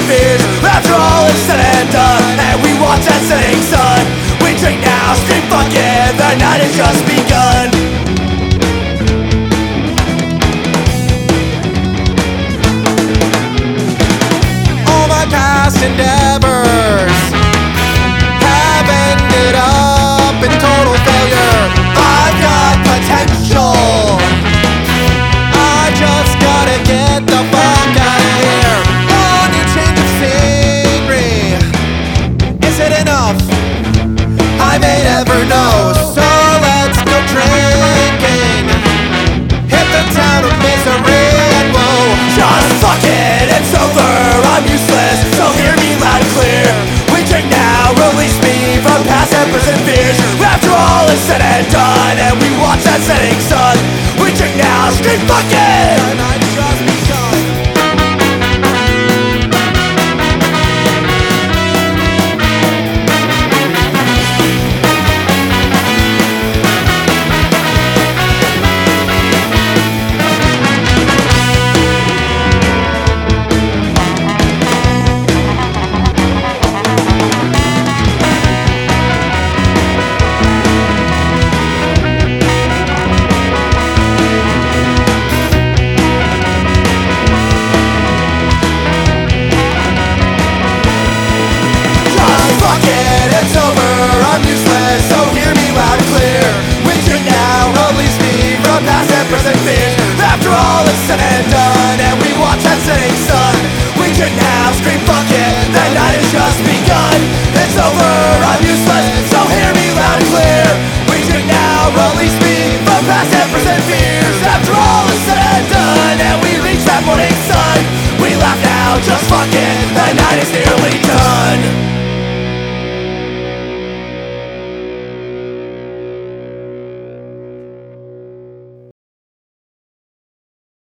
fears. After all is said and done, and we watch that setting sun, we drink now, scream fuck yeah, the night has just begun. All my past endeavors have ended up in total failure. I've got potential, I just gotta get the fuck out of here. On your change of scenery, is it enough? I may never know, so let's go drinking. Hit the town of misery and woe. Just fuck it, it's over, I'm useless, so hear me loud and clear. We drink now, release me from past and present fears. After all is said and done, and we watch that setting sun, we drink now, scream fuck it, the night's just begun. It's over, I'm useless, so hear me loud and clear. We drink now, release me from past and present fears. After all is said and done, and we watch that setting sun, we drink now, scream